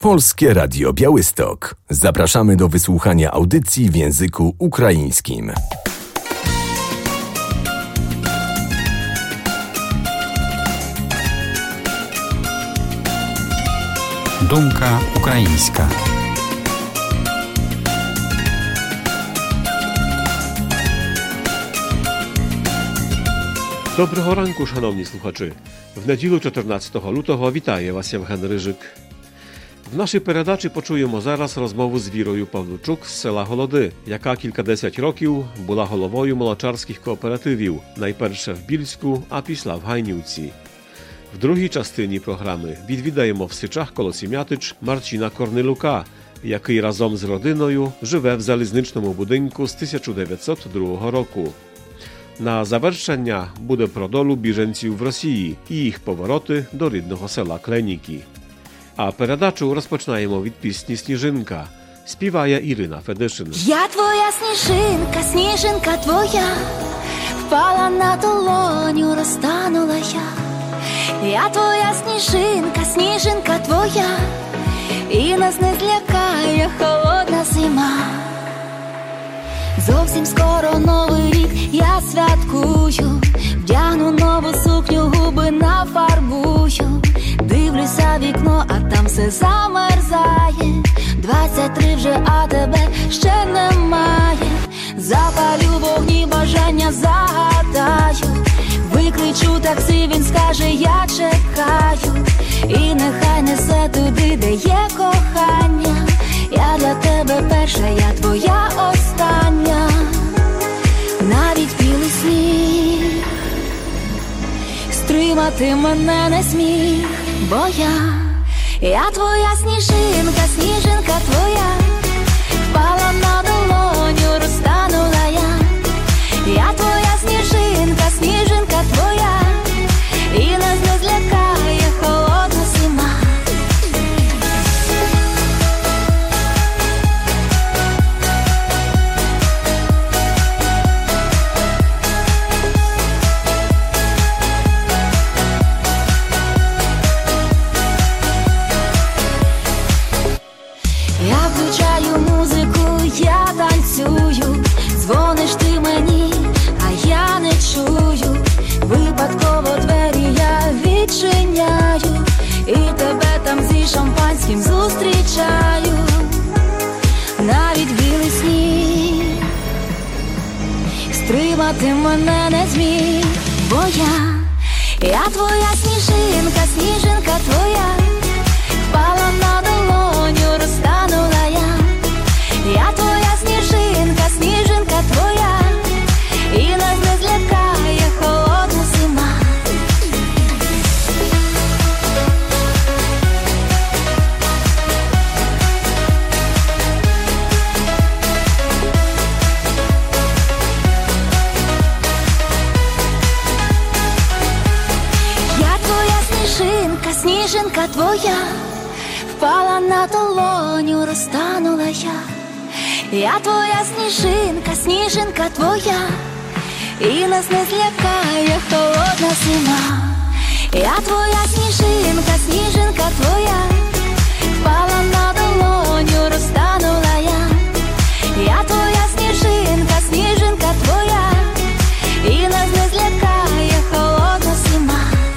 Polskie Radio Białystok. Zapraszamy do wysłuchania audycji w języku ukraińskim. Думка українська. Доброго ранку, шановні слухачі. В неділю 14 лютого вітає вас Євген Рижик. В нашій передачі почуємо зараз розмову з Вірою Павлучук з села Голоди, яка кількадесят років була головою молочарських кооперативів, найперше в Більську, а після в Гайнівці. В другій частині програми відвідаємо в Сичах коло Сім'ятич Марcina Корнилюка, який разом з родиною живе в залізничному будинку з 1902 року. На завершення буде про долю біженців в Росії і їх повороти до рідного села Кленіки. А передачу розпочинаємо від пісні «Сніжинка». Співає Ірина Федишин. Я твоя сніжинка, сніжинка твоя, впала на долоню, розтанула я. Я твоя сніжинка, сніжинка твоя, і нас не злякає холодна зима. Зовсім скоро новий рік я святкую, вдягну нову сукню, губи нафарбую. Дивлюся в вікно, а там все замерзає. 23 вже, а тебе ще немає. Запалю вогні, бажання загадаю. Викличу таксі, він скаже, я чекаю. І нехай несе туди, де є кохання. Я для тебе перша, я твоя остання. Навіть білий сніг стримати мене не зміг, бо я твоя сніжинка, сніжинка твоя, впала на долоню, розтанула я. Я твоя сніжинка, сніжинка твоя, і нас не злякає холодна зима. Я включаю музику, я танцюю, дзвониш ти мені, а я не чую. Випадково двері я відчиняю, і тебе там зі шампанським зустрічаю. Навіть білий сніг стримати мене не зміг, бо я твоя сніжинка, сніжинка твоя, впала на долоню, розтанула я. Я твоя сніжинка, сніжинка твоя, і нас не злякає холодна зима. Я твоя сніжинка, сніжинка твоя, впала на долоню, розтанула я. Я твоя сніжинка, сніжинка твоя, і нас не злякає холодна зима. Я твоя сніжинка, сніжинка твоя, впала на долоню, розтанула я. Я твоя сніжинка, сніжинка твоя, і нас не злякає холодна зима.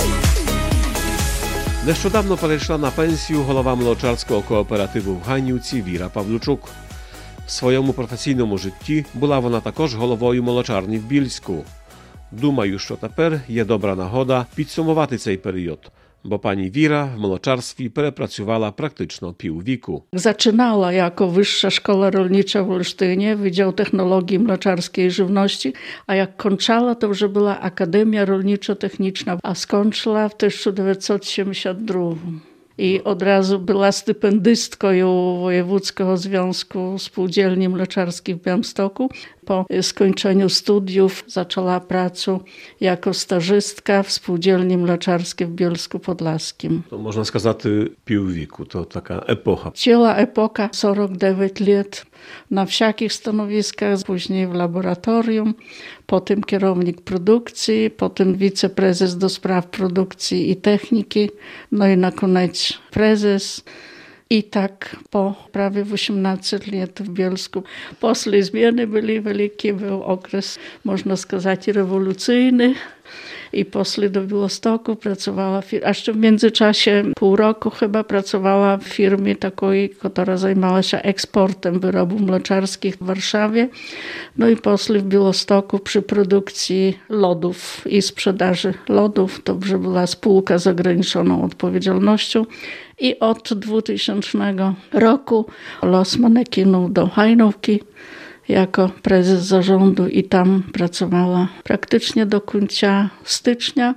Нещодавно перейшла на пенсію голова молочарського кооперативу в Гайнівці Віра Павлучук. В своєму професійному житті була вона також головою молочарні в Більську. Думаю, що тепер є добра нагода підсумувати цей період, бо пані Віра в молочарстві перепрацювала практично піввіку. Zaczynała jako Wyższa Szkoła Rolnicza w Olsztynie, Wydział Technologii Mleczarskiej i Żywności, a jak kończyła, to już była Akademia Rolniczo-Techniczna, a skończyła w 1972. I od razu była stypendystką Wojewódzkiego Związku Spółdzielni Mleczarskich w Białymstoku. Po skończeniu studiów zaczęła pracę jako stażystka w Spółdzielni Mleczarskiej w Bielsku Podlaskim. To można сказати піввіку, to taka epocha. Ciela epoka, 49 lat na wszelkich stanowiskach, później w laboratorium, potem kierownik produkcji, potem wiceprezes do spraw produkcji i techniki, no i na koniec prezes. I tak po prawie 18 lat w Bielsku. После zmiany byli wielki, był okres, można сказать, rewolucyjny. I после do Białegostoku pracowała, a jeszcze w międzyczasie pół roku chyba pracowała w firmie takiej, która zajmowała się eksportem wyrobów mleczarskich w Warszawie. No i после w Białegostoku przy produkcji lodów i sprzedaży lodów. To już była spółka z ograniczoną odpowiedzialnością. I od 2000 roku Losman kinął do Hajnówki jako prezes zarządu i tam pracowała praktycznie do końca stycznia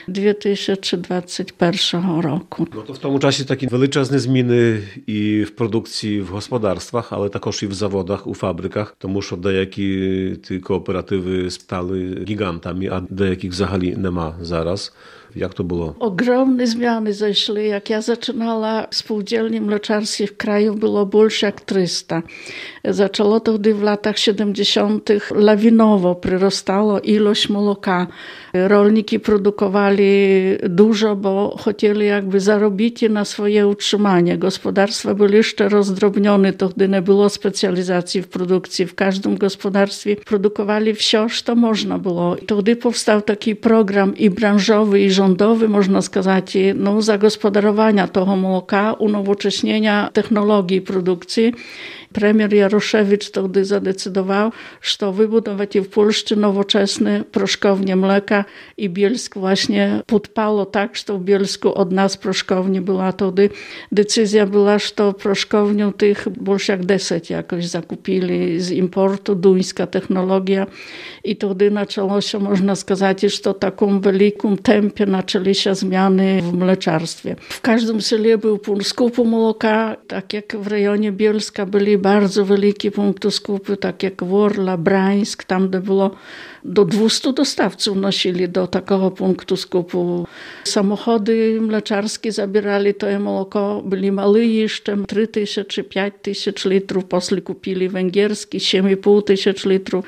2021 roku. No to w tym czasie takie величезні zmiany i w produkcji w gospodarstwach, ale також i w zawodach, u fabrykach. Тому що деякі ті кооперативи стали гігантами, a деяких взагалі нема зараз. Jak to było? Ogromne zmiany zeszły. Jak ja zaczynała spółdzielni mleczarskie w kraju, było больше jak 300. Zaczęło to, gdy w latach 70. lawinowo przyrastało ilość молока. Rolniki produkowali dużo, bo chcieli jakby zarobić na swoje utrzymanie. Gospodarstwa były jeszcze rozdrobnione, to gdy nie było specjalizacji w produkcji. W każdym gospodarstwie produkowali wciąż, to można było. To gdy powstał taki program i branżowy, i rządowy, można сказать, no, zagospodarowania tego молока, unowocześnienia technologii produkcji. Premier Jaroszewicz wtedy zadecydował, że wybudować w Polsce nowoczesne proszkownie mleka i Bielsk właśnie podpało tak, że w Bielsku od nas proszkowni była wtedy. Decyzja była, że to proszkownią tych больше jak 10 jakoś zakupili z importu, duńska technologia i wtedy zaczęło się, można сказать, że to w takim wielkim tempie zaczęły się zmiany w mleczarstwie. W każdym sele był punkt skupu молока, tak jak w rejonie Bielska byli bardzo wielkie punkty skupu, tak jak Worla, Brańsk, tam gdzie było do 200 dostawców nosili do takiego punktu skupu. Samochody mleczarskie zabierali to молоко, byli małe jeszcze, 3000 czy 5000 litrów, после kupili węgierskie, 7500 litrów.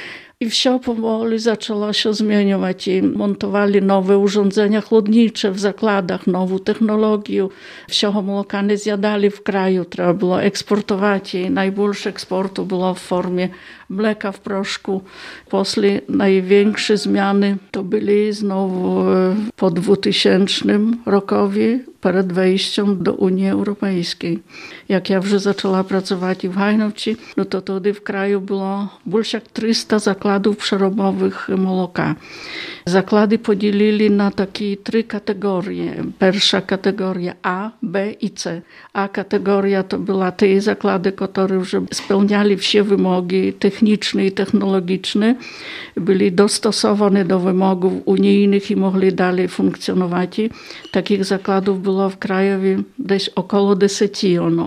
I wsio powoli zaczęło się zmieniać i montowali nowe urządzenia chłodnicze w zakładach, nową technologię. Wsio молока nie zjadali w kraju, trzeba było eksportować i największe eksportu było w formie mleka w proszku. После największe zmiany to byli znowu po 2000 rokowi, przed wejściem do Unii Europejskiej. Jak ja już zaczęła pracować w Hajnówce, no to wtedy w kraju było больше jak 300 zakładów przerobowych молока. Zakłady podzielili na takie 3 kategorie. Pierwsza kategoria A, B i C. A kategoria to była te zakłady, które już spełniali wszystkie wymogi techniczne i technologiczne, byli dostosowane do wymogów unijnych i mogli dalej funkcjonować. Takich zakładów było w Krajowie gdzieś około 10.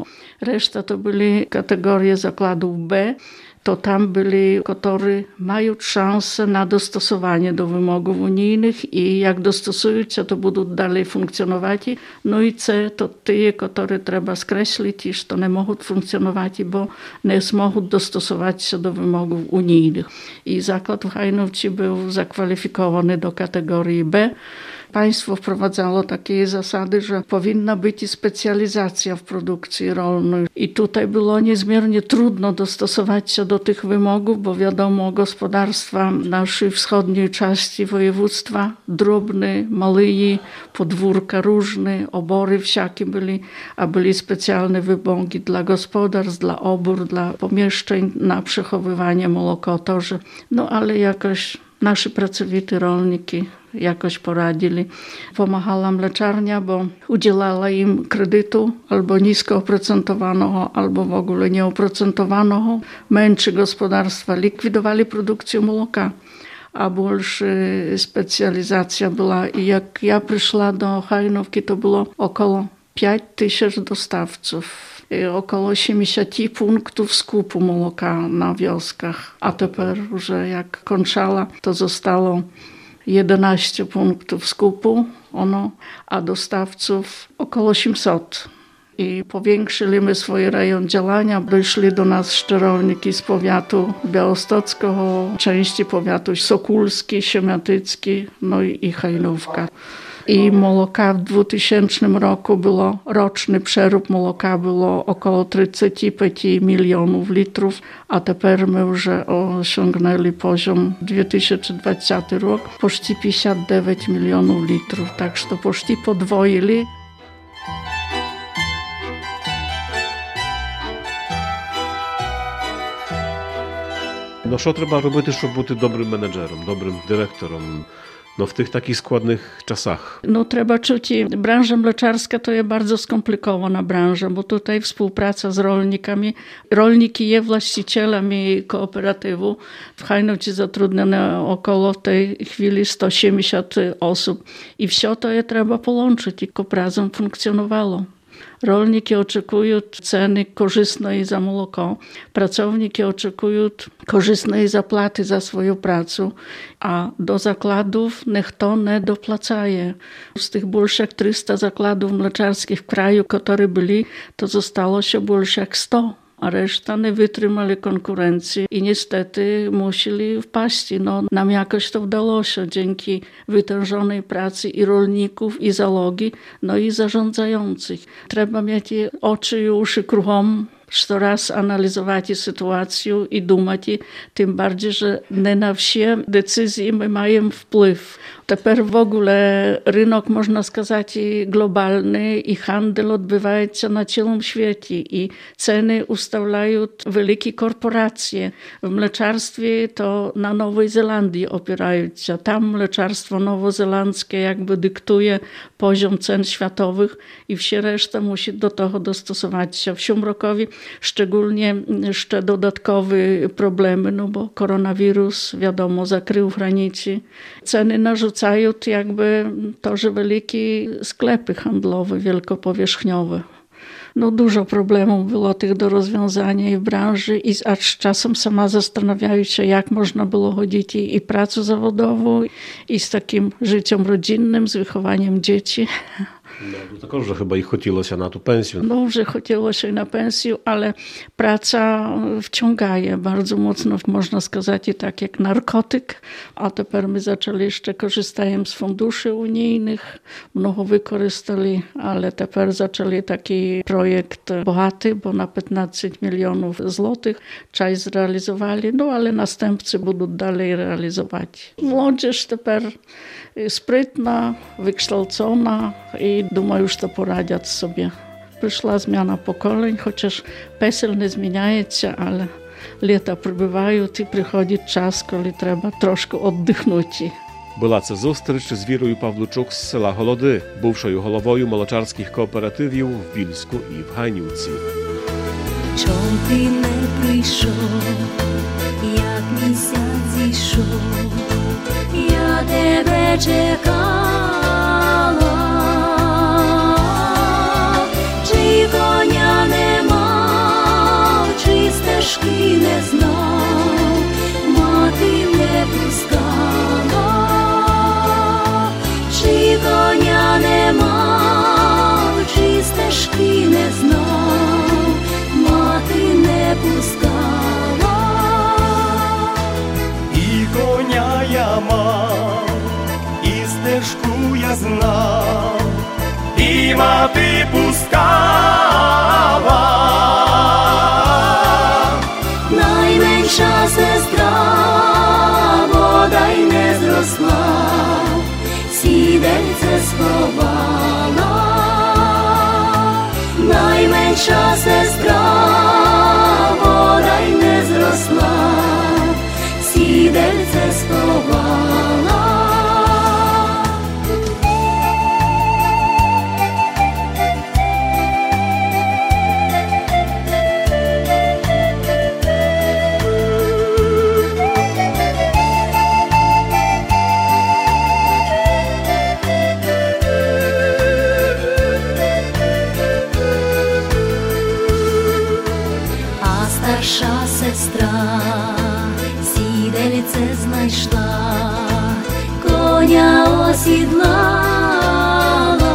Reszta to byli kategorie zakładów B, to tam byli, które mają szansę na dostosowanie do wymogów unijnych i jak dostosują się, to będą dalej funkcjonować. No i C to te, które trzeba skreślić, iż to nie mogą funkcjonować, bo nie mogą dostosować się do wymogów unijnych. I zakład w Hajnówce był zakwalifikowany do kategorii B. Państwo wprowadzało takie zasady, że powinna być i specjalizacja w produkcji rolnej. I tutaj było niezmiernie trudno dostosować się do tych wymogów, bo wiadomo, gospodarstwa naszej wschodniej części województwa, drobne, małe, podwórka różne, obory wsiakie byli, a byli specjalne wymogi dla gospodarstw, dla obór, dla pomieszczeń na przechowywanie молока. No ale jakoś nasi pracowity rolniki jakoś poradzili. Pomagała mleczarnia, bo udzielała im kredytu albo nisko oprocentowanego, albo w ogóle nieoprocentowanego. Mędrsze gospodarstwa likwidowali produkcję молока, a больше specjalizacja była. I jak ja przyszła do Hajnówki, to było około 5000 dostawców. Około 80 punktów skupu молока na wioskach. A teraz, że jak kończyła, to zostało 11 punktów skupu, a dostawców około 800. I powiększyliśmy swój rejon działania. Doszli do nas szczerolniki z powiatu białostockiego, części powiatu Sokulski, Siemiatycki, no i Hajnówka. I молока w 2000 roku było, roczny przerób молока było około 35 milionów litrów, a teraz my już osiągnęli poziom 2020 rok, почти 59 milionów litrów, tak że to почти podwoili. No що треба робити, щоб бути добрим менеджером, добрим директором? No w tych takich składnych czasach. No trzeba czuć, branża mleczarska to jest bardzo skomplikowana branża, bo tutaj współpraca z rolnikami. Rolniki jest właścicielami kooperatywu. W Hajnówce zatrudnione około w tej chwili 170 osób. I wszystko to je trzeba połączyć i razem funkcjonowało. Rolniki oczekują ceny korzystnej za молоко, pracowniki oczekują korzystnej zapłaty za swoją pracę, a do zakładów nikt nie dopłacaje. Z tych больше 300 zakładów mleczarskich w kraju, które byli, to zostało się больше 100. A reszta nie wytrzymali konkurencji i niestety musieli wpaść. No, nam jakoś to udało się dzięki wytężonej pracy i rolników, i załogi, no i zarządzających. Trzeba mieć oczy i uszy kruchom, co raz analizować sytuację i думать, tym bardziej, że nie na wszystkie decyzje my mają wpływ. Teraz w ogóle rynek, można сказать, globalny i handel odbywa się na całym świecie i ceny ustalają wielkie korporacje. W mleczarstwie to na Nowej Zelandii opierają się. Tam mleczarstwo nowozelandzkie jakby dyktuje poziom cen światowych i wся reszta musi do tego dostosować się. W tym rokowi szczególnie jeszcze dodatkowe problemy, no bo koronawirus, wiadomo, zakrył granice. Ceny narzucają jakby to, że wielkie sklepy handlowe, wielkopowierzchniowe. No dużo problemów było tych do rozwiązania i w branży i aż czasem sama zastanawiają się, jak można było chodzić i pracę zawodową i z takim życiem rodzinnym, z wychowaniem dzieci. No, також że chyba ich хотілося na tu pensję. No, że chodziło się na pensję, ale praca wciągaje bardzo mocno, można сказать, i tak jak narkotyk. A teraz my zaczęli jeszcze korzystajemy z funduszy unijnych, mnogo wykorzystali, ale teraz zaczęli taki projekt bogaty, bo na 15 milionów złotych część zrealizowali, no ale następcy będą dalej realizować. Młodzież teraz sprytna, wykształcona i думаю, że poradzą sobie. Przyszła zmiana pokoleń, chociaż PESEL nie zmieniaje się, ale lata przybywają i przychodzi czas, kiedy trzeba troszkę oddychnąć. Була це зустріч з Вірою Павлучук з села Голоди, бувшою головою молочарських кооперативів в Більську і в Гайнівці. Чом ти не прийшов, як місяць зійшов, я тебе чекала, чи коня не мав, чи стежки не знав, мати не пускала, чи коня не мав, чи стежки не знав, мати не пускала. І коня я мав, і стежку я знав, і мати пускала. Найменша сестра бодай не зросла, сідельце сховала. Найменша сестра бодай не зросла, сідельце сховала. Старша сестра сідельце знайшла, коня осідлала.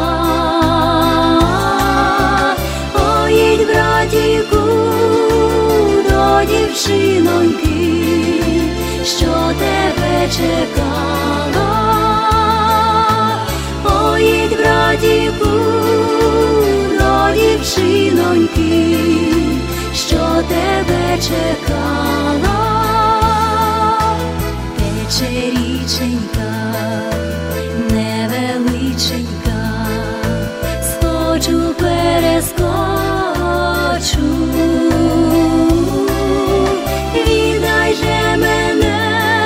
Поїдь, братіку, до дівчиноньки, що тебе чекала. Поїдь, доньки, що тебе чекала. Тече річенька, невеличенька, скочу, перескочу. Віддай же мене,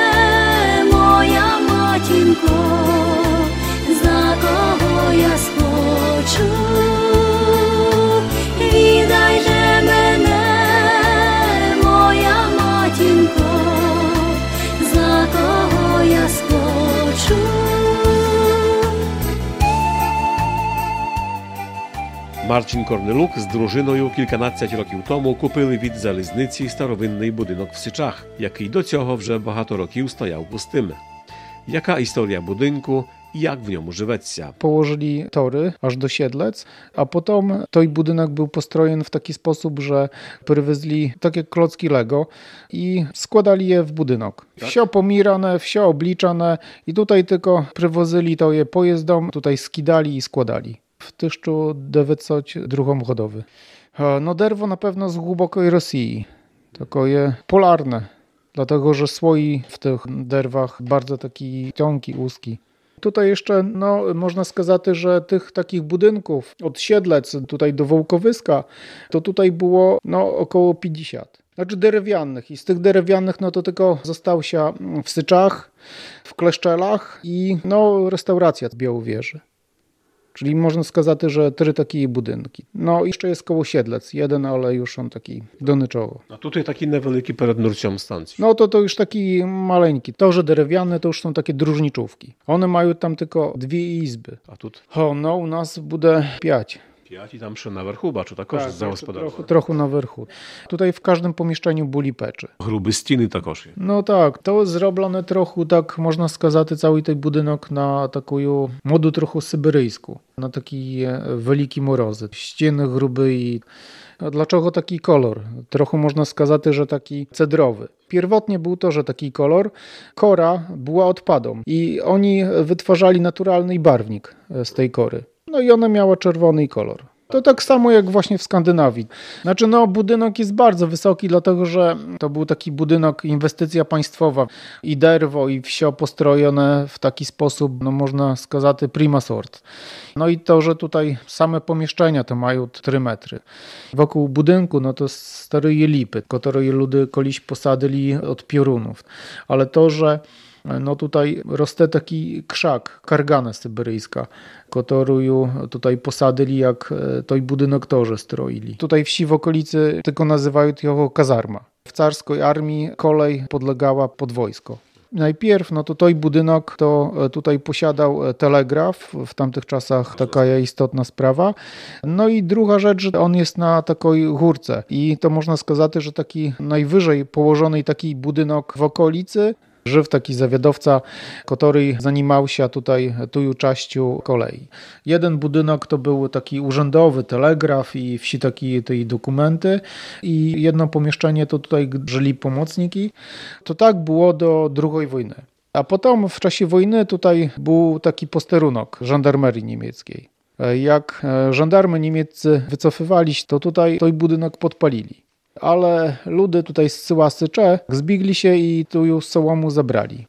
моя матінко, за кого я схочу. Віддай же мене, моя матінко, за кого я схочу. Марчин Корнелюк з дружиною кільканадцять років тому купили від залізниці старовинний будинок в Сичах, який до цього вже багато років стояв пустим. Яка історія будинку i jak w niemu żyweться? Położyli tory aż do Siedlec, a potem ten budynek był postrojony w taki sposób, że przywieźli takie klocki Lego i składali je w budynek. Tak? Wsio pomirane, wsio obliczane i tutaj tylko przywozili to je pojezdom, tutaj skidali i składali. W 1902 godowy. No derwo na pewno z głębokiej Rosji, tylko je polarne, dlatego że słoi w tych derwach bardzo taki cienki, узki. Tutaj jeszcze, można сказати, że tych takich budynków od Siedlec tutaj do Wołkowyska, to tutaj było około 50. Znaczy drewnianych i z tych drewnianych to tylko został się w Syczach, w Kleszczelach i restauracja z Białowieży. Czyli można сказати, że 3 takie budynki. I jeszcze jest koło Siedlec, jeden, ale już on taki donyczowo. A tutaj taki niewielki przed nurcią stacji. To już taki maleńki. To, że drewniane, to już są takie drużniczówki. One mają tam tylko 2 izby. A tu? U nas będzie 5. 5 i tam przy na wierchu, baczu, takoż tak, zagospodarowane. Trochę na wierchu. Tutaj w każdym pomieszczeniu byli pecze. Grube ściany takoż je. Tak, to zrobione trochę, tak można сказати, cały ten budynek na taką modu trochę syberyjską. Na taki wielki morozy. Ściany grube i... Dlaczego taki kolor? Trochę można сказати, że taki cedrowy. Pierwotnie był to, że taki kolor, kora była odpadą i oni wytwarzali naturalny barwnik z tej kory. I ona miała czerwony kolor. To tak samo jak właśnie w Skandynawii. Znaczy, budynek jest bardzo wysoki, dlatego że to był taki budynek, inwestycja państwowa i derwo, i wsio postrojone w taki sposób, można сказати, prima sort. I to, że tutaj same pomieszczenia to mają 3 metry. Wokół budynku, to stare lipy, które ludzie kiedyś posadili od piorunów. Ale to, że tutaj roste taki krzak, kargana syberyjska, którą tutaj posadili, jak ten budynek też stroili. Tutaj wsi w okolicy tylko nazywają ją kazarma. W carskiej armii kolej podlegała pod wojsko. Najpierw, to ten budynek to tutaj posiadał telegraf, w tamtych czasach taka istotna sprawa. I druga rzecz, że on jest na takiej górce i to można сказати, że taki najwyżej położony taki budynek w okolicy, żył taki zawiadowca, który zajmował się tutaj tą częścią kolei. Jeden budynek to był taki urzędowy, telegraf i wsi takie te dokumenty i jedno pomieszczenie to tutaj żyli pomocniki. To tak było do II wojny. A potem w czasie wojny tutaj był taki posterunek żandarmerii niemieckiej. Jak żandarmy niemieccy wycofywali się, to tutaj ten budynek podpalili. Ale ludzie tutaj z Sycze zbiegli się i tu już sołomu zabrali.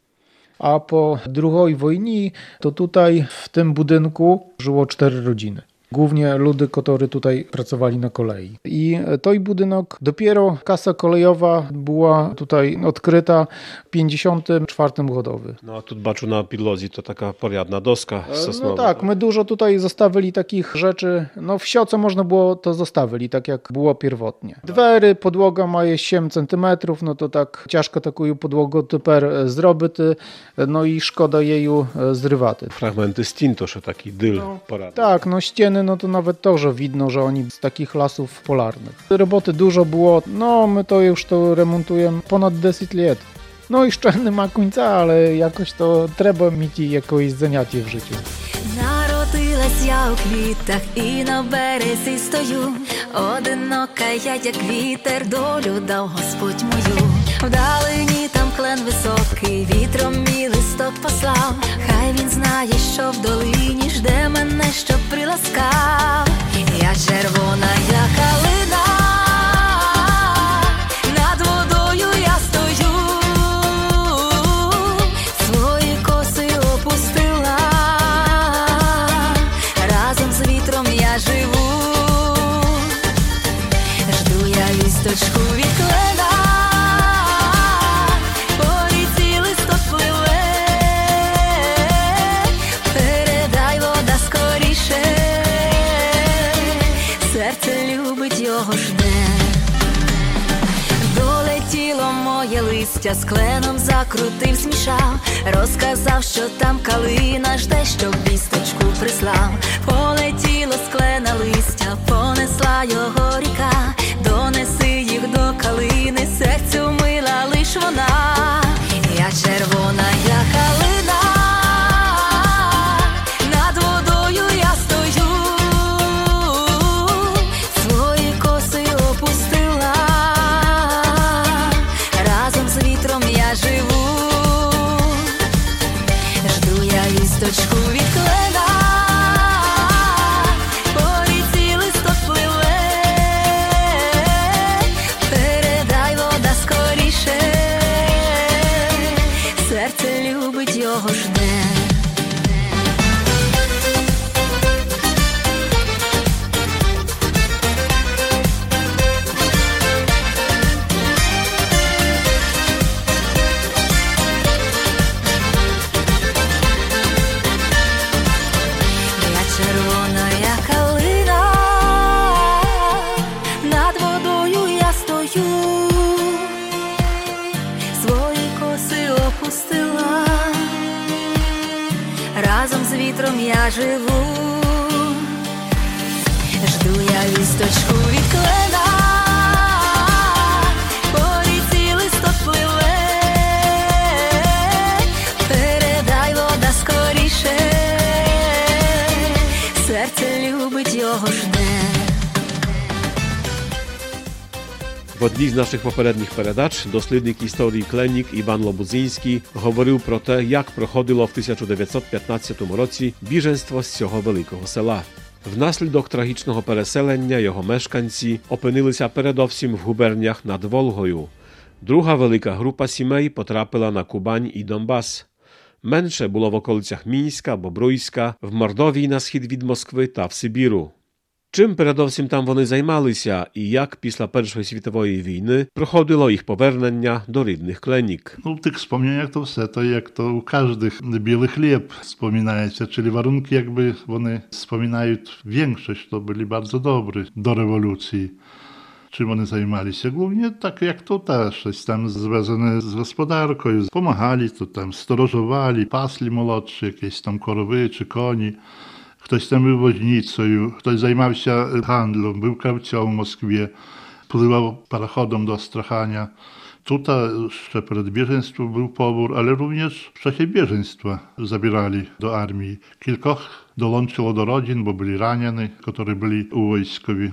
A po II wojnie to tutaj w tym budynku żyło 4 rodziny. Głównie ludzie, którzy tutaj pracowali na kolei. I ten budynek, dopiero kasa kolejowa była tutaj odkryta w 1954 godowy. A tu baczu na podłodze to taka porядna doska sosnowa. Tak, my dużo tutaj zostawili takich rzeczy, wsio co można było to zostawili, tak jak było pierwotnie. Dwery, podłoga ma 7 cm, to tak ciężko taką podłogę typer zrobić, i szkoda jej zrywaty. Fragmenty stin to się taki dyl poradny. Tak, ściany, to nawet to, że widno, że oni z takich lasów polarnych. Roboty dużo było, my to już to remontujemy ponad 10 lat. I szczelny ma końca, ale jakoś to trzeba mieć jakieś zajęcie w życiu. Народилась я у квітах і на березі стою, одинока я, як вітер, долю дав Господь мою. Вдалині там клен високий, вітром мій лист листок послав, хай він знає, що в долині жде мене, щоб приласкав. Я червона, я калина, над водою я стою, свої коси опустила, разом з вітром я живу, жду я вісточку від клена, по ріці листок пливе, передай вода скоріше, серце любить його жде. Долетіло моє листя, з кленом закрутив, змішав, розказав, що там калина жде, щоб вісточку прислав. Полетіло з клена листя, понесла його ріка, донеси їх до калини, серцю мила лиш вона. Я червона, я калина, над водою я стою, свої коси опустила, разом з вітром я живу, жду я вісточку від клена, по ріці листок пливе, передай вода скоріше, серце любить його жде. Я червона, я калина, над водою я стою, свої коси опустила, разом з вітром я живу, жду я вісточку від клена, по ріці листок пливе, передай вода скоріше, серце любить його жде. В одній з наших попередніх передач дослідник історії Кленік Іван Лобузинський говорив про те, як проходило в 1915 році біженство з цього великого села. Внаслідок трагічного переселення його мешканці опинилися передовсім в губерніях над Волгою. Друга велика група сімей потрапила на Кубань і Донбас. Менше було в околицях Мінська, Бобруйська, в Мордовії на схід від Москви та в Сибіру. Чим передовсім там вони займалися і як після Першої світової війни проходило їх повернення до рідних Кленік? Ну, в тих wspomnieniach to все, то як то у każdych білий хліб wspominaється, czyli warunki jakby вони wspominaють większość, to byli bardzo dobry do rewolucji. Czym вони займалися? Głównie tak jak to też, coś tam związane z gospodarką. Pomagali, to tam sторожували, пасли молодші, jakieś tam korowy czy koni. Хтось там був возницею, хтось займався гандлем, був кравцем в Москві, pływał parachodem do Astrachania. Tutaj jeszcze przed bieżeństwem był pobór, ale również w czasie bieżeństwa zabierali do armii. Kilkoch dołączyło do rodzin, bo byli ranieni, którzy byli u wojskowi.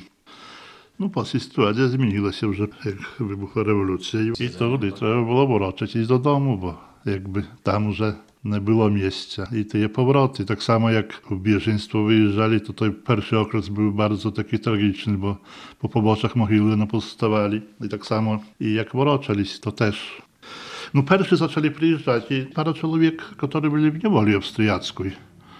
No, potem sytuacja zmieniła się już, jak wybuchła rewolucja. I wtedy trzeba było wrócić iść do domu, bo jakby tam już nie było miejsca. I te powroty, tak samo jak w bieżeństwo wyjeżdżali, to ten pierwszy okres był bardzo taki tragiczny, bo po poboczach mogiły pozostawali. I tak samo i jak wracali, to też. No, pierwszy zaczęli przyjeżdżać i parę człowiek, którzy byli w niewoli austriackiej.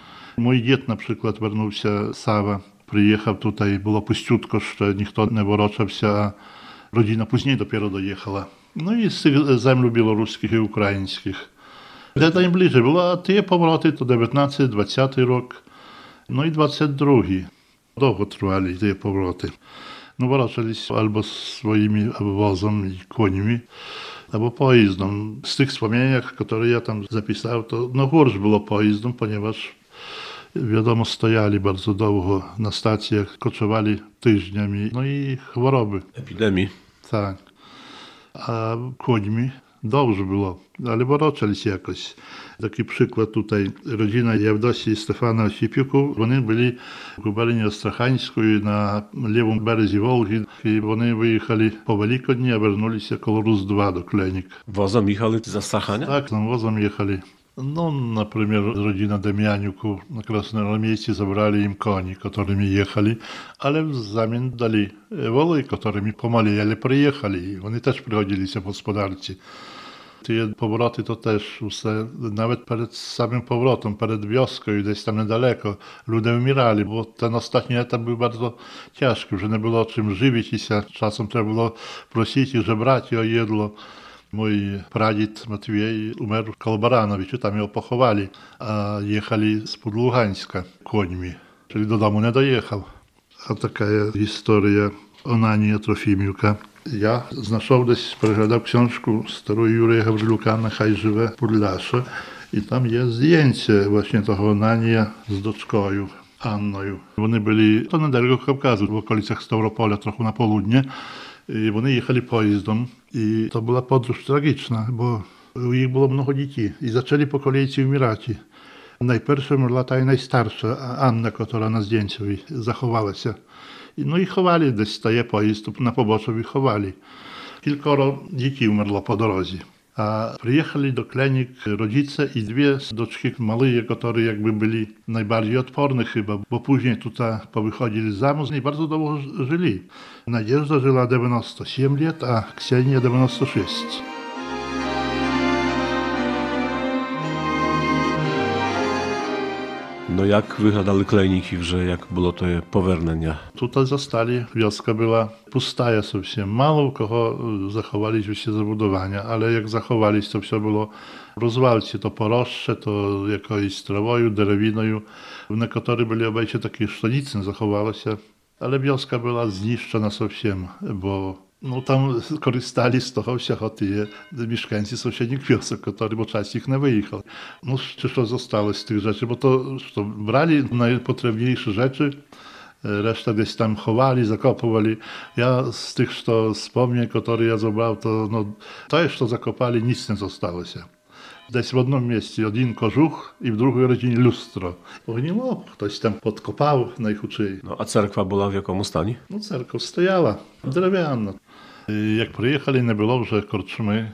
Mój dziad na przykład wrócił się Sawa. Przyjechał tutaj, było puściutko jeszcze, nikt nie wrócił się, a rodzina później dopiero dojechała. No i z tych землю białoruskich i ukraińskich. Де найближче було, а ті повороти, то 19-20 рік, ну і 22-й. Довго тривали ті повороти. Ну, вращались або своїми возом і конями, або поїздом. З тих wspomnieniach, які я там записав, то no горш було поїздом, ponieważ wiadomo, stojali bardzo długo na stacjach, koczowali tygodniami, no i choroby. Epidemii. Tak. A końmi dobrze było, ale wrócili się jakoś. Taki przykład tutaj, rodzina Jawdosii i Stefana Osipiuków, oni byli w Gubalinie Astrachańskiej na lewym березі Волги, i oni wyjechali po Wielkodniu, a wrócili się koło Rus-2 do Klenik. Wozem jechali z Astrachania? Tak, tam wozem jechali. No, например, rodzina Demianiuków na Krasnoarmейskie zabrali im koni, którymi jechali, ale w zamian dali woły, którymi pomali, ale przyjechali i oni też przychodzili się gospodarci. Te powroty to też, nawet przed samym powrotem, przed wioską i gdzieś tam niedaleko, ludzie umierali, bo ten ostatni etap był bardzo ciężki, że nie było czym żywić się, czasem trzeba było prosić i żebrać o jedlo. Mój pradід Матвій умер w Колбарановичу, tam ją pochowali, a jechali spod Lugańska końmi, czyli do domu nie dojechał. A taka historia Onanija Trofimiuka. Ja znalazłem gdzieś, przeglądał książkę starą Jurija Gawryluka "Niechaj żywe Podlasie" i tam jest zdjęcie właśnie tego Onanija z doczką Anną. Oni byli to niedaleko Kaukazu, w okolicach Stavropola, trochę na południe. I oni jechali pojazdem i to była podróż tragiczna, bo u nich było mnogo dzieci i zaczęli po kolei umierać. Najpierw umierła ta najstarsza, Anna, która na zdjęciu zachowała się. No i chowali gdzieś staje pojazd, na poboczu ich chowali. Kilkoro dzieci umarło po drodze. A przyjechali do Klenik rodzice i dwie doczki małe, które jakby byli najbardziej odporne chyba, bo później tutaj powychodzili z zamu i bardzo długo żyli. Nadziejda żyła 97 lat, a Ksenia 96. No jak wyglądały Klejniki, że jak było to poвернення? Tutaj zostali, wioska była pustaja совсем. Mało u kogo zachowaliśmy się zabudowania, ale jak zachowaliśmy, to все było rozwalcie, to poroższe, to jakoś trawою, derewinою. Niektóre byli obejście takie sztonicy, zachowało się, ale wioska była zniszczona совсем, bo no tam korzystali z tego wszechoty mieszkańcy sąsiednich wiosek, bo część ich nie wyjechał. No co zostało z tych rzeczy, bo to brali najpotrzebniejsze rzeczy, resztę gdzieś tam chowali, zakopywali. Ja z tych, co wspomnień, które ja zobrał, to no, to jeszcze zakopali, nic nie zostało się. Gdzieś w jednym miejscu jeden kożuch i w drugiej rodzinie lustro. Bo nie mógł, ktoś tam podkopał najchuczej. No a cerkwa była w jakim stanie? No cerkwa stojała, drewniana. Jak przyjechali, nie było już korczmy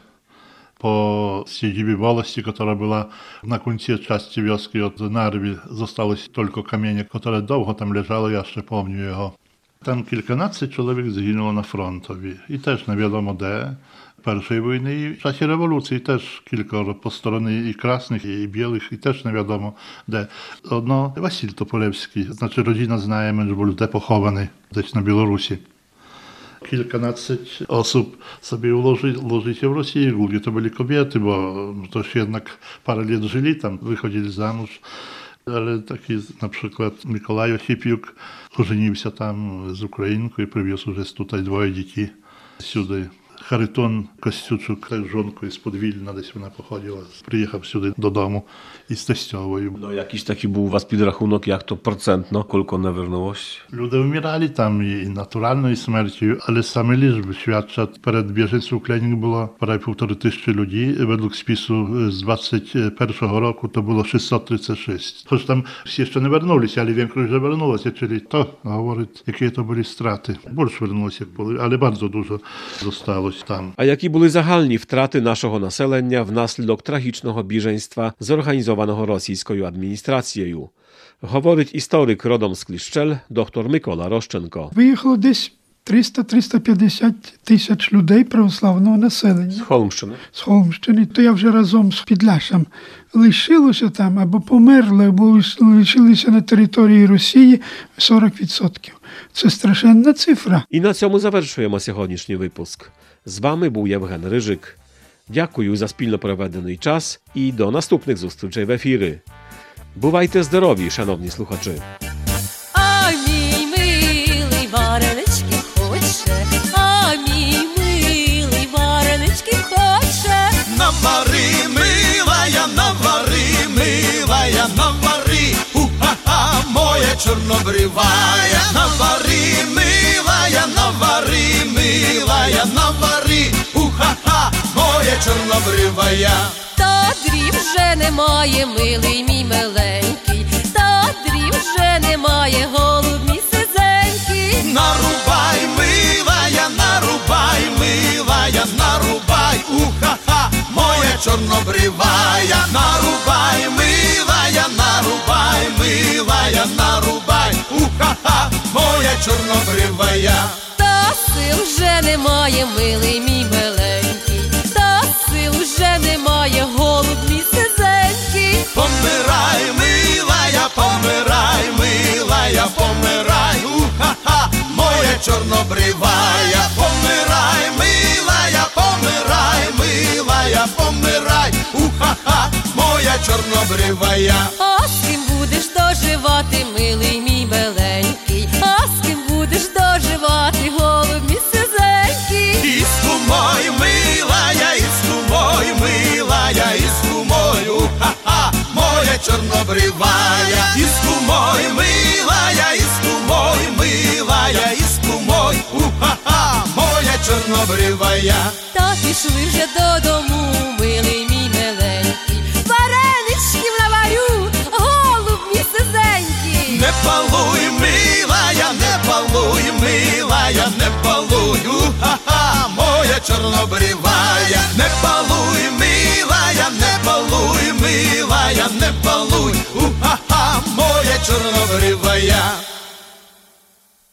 po siedzibie Wolości, która była na końcu części wioski od Narwi. Zostały tylko kamienie, które długo tam leżały, ja jeszcze pomnę jego. Tam kilkanaście człowiek zginęło na frontowi i też nie wiadomo gdzie. Pierwszej wojny i w czasie rewolucji też kilkoro po stronie i krasnych, i białych, i też nie wiadomo gdzie. No, Wasil Topolewski, znaczy rodzina znajoma, że był gdzie pochowany, gdzieś na Białorusi. Kilkanaście osób sobie ułożyli się w Rosji, głównie to byli kobiety, bo też jednak parę lat żyli tam, wychodzili za mąż. Ale taki na przykład Mikołaj Osipiuk ożenił się tam z Ukrainką i przywiózł już tutaj dwoje dzieci сюди. Харитон Костючук, żonką z-pod Wilna, gdzieś ona pochodziła, przyjechał сюди додому із тестьовою. No jakiś taki był u was підрахунок, jak to procentno, kolko nie wyrnąłeś? Ludzie umierali tam i naturalną śmiercią, ale same liczby świadczą. Przed bieżącą Klenik było prawie 1500 ludzi, według spisu z 2021 roku to było 636. Choć tam jeszcze nie wernęli się, ale większość że wernęła się, czyli to mówi, jakie to były straty. Больше wernęło się, ale bardzo dużo zostało tam. A jakie były zahalni wtraty naszego naselenia wnaslідок tragicznego bieżeństwa zorganizowanego rosyjską administracją? Говорить історик родом з Кліщел, доктор Микола Рощенко. Виїхало десь 300-350 тисяч людей православного населення. З Холмщини? З Холмщини. То я вже разом з Підляшем лишилося там, або померли, або лишилися на території Росії 40%. Це страшенна цифра. І на цьому завершуємо сьогоднішній випуск. З вами був Євген Рижик. Дякую за спільно проведений час і до наступних зустрічей в ефірі. Бувайте здорові, шановні слухачі. Ой, мій милий, варенички хоче, а мій милий, варенички хоче. Навари, милая, навари, у-ха-ха, моя чорнобривая. Навари, милая, навари, у-ха-ха, моя чорнобривая. Та дрів вже немає, милий мій миленький, та дрів вже немає, голуб мій сизенький. Нарубай, милая, нарубай, у-ха-ха, моя чорнобривая. Нарубай. моя чорнобривая. Та сил вже немає, милий мій миленький, та сил вже немає, голуб мій сизенький. Помирай, милая, помирай, милая, помирай, уха-ха, моя чорнобривая. Помирай, милая, помирай, милая, помирай, уха-ха, моя чорнобривая. А з ким будеш доживати, милий мій миленький, а з ким будеш доживати, голуб мій сизенький. Із кумою, милая, із кумою, милая, із кумою, уха-ха, моя чорнобривая. Із кумою, милая, із кумою, милая, із кумою, уха-ха, моя чорнобривая. Та пішли вже додому, милий мій миленький, вареничків наварю, голуб мій сизенький. Не палуй, милая, не палуй, милая, не палуй, уха-ха, моя чорнобривая. Не палуй, милая, не палуй, милая, не палуй, уха-ха, моя чорнобривая.